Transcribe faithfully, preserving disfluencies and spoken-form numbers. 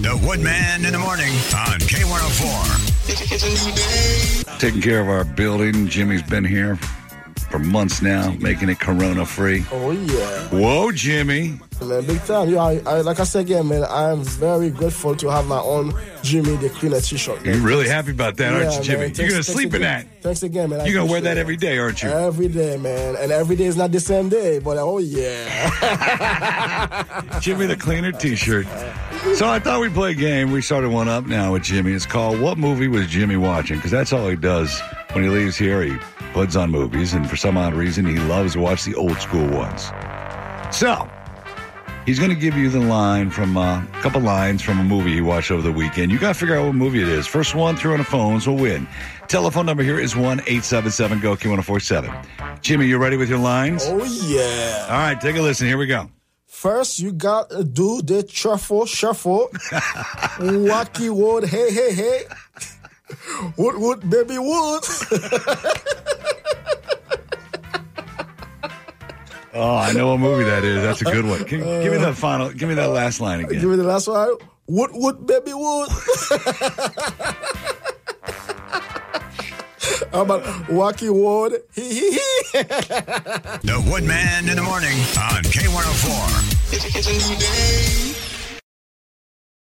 The Woodman in the morning on K one oh four. It's a new day. Taking care of our building. Jimmy's been here for months now, making it corona-free. Oh, yeah. Whoa, Jimmy. Man, big time. Yeah, I, I, like I said again, man, I'm very grateful to have my own Jimmy the Cleaner t-shirt. You're really happy about that, yeah, aren't you, Jimmy? Man, You're going to thanks, sleep thanks in again. that. Thanks again, man. I You're going to wear that it. every day, aren't you? Every day, man. And every day is not the same day, but oh, yeah. Jimmy the Cleaner t-shirt. So I thought we'd play a game. We started one up now with Jimmy. It's called What Movie Was Jimmy Watching? Because that's all he does when he leaves here. He puts on movies, and for some odd reason, he loves to watch the old school ones. So he's going to give you the line from uh, a couple lines from a movie he watched over the weekend. You got to figure out what movie it is. First one through on the phones will win. Telephone number here is one eight seven seven go K one oh four seven. Jimmy, you ready with your lines? Oh, yeah. All right, take a listen. Here we go. First, you got to do the truffle shuffle. Wacky wood, hey, hey, hey. Wood, wood, baby, wood. Oh, I know what movie that is. That's a good one. Give, give me that final. Give me that last line again. Give me the last one. Wood, wood, baby, wood. How about Wacky Wood? Hee hee hee. The Woodman in the morning on K one oh four. It's, it's a new day.